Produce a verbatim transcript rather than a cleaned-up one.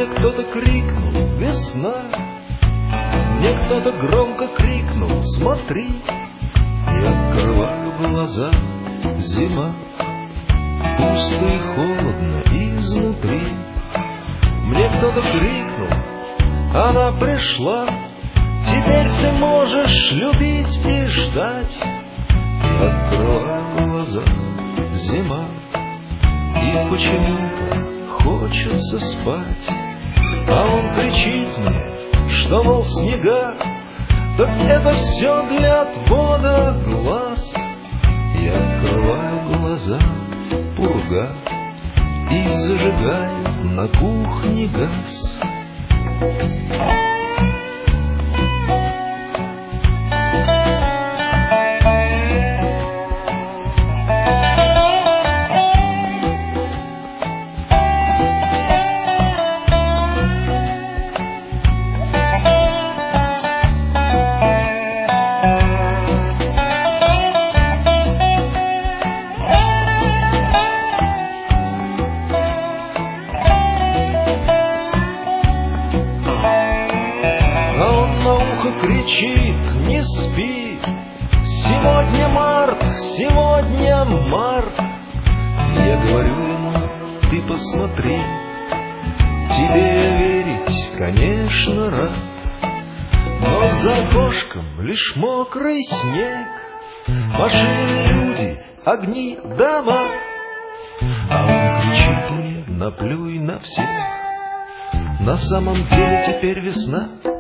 Мне кто-то крикнул: весна. Мне кто-то громко крикнул: смотри. Я открываю глаза, зима. Пусто и холодно изнутри. Мне кто-то крикнул: она пришла. Теперь ты можешь любить и ждать. Я открываю глаза, зима. И почему-то хочется спать. А он кричит мне, что, мол, снега, так это все для отвода глаз. Я открываю глаза, пурга, и зажигаю на кухне газ. Кричит: не спи, сегодня март, сегодня март. Я говорю ему: ты посмотри, тебе я верить, конечно, рад. Но за окошком лишь мокрый снег, машины, люди, огни, дома. А он кричит мне: наплюй на всех. На самом деле теперь весна.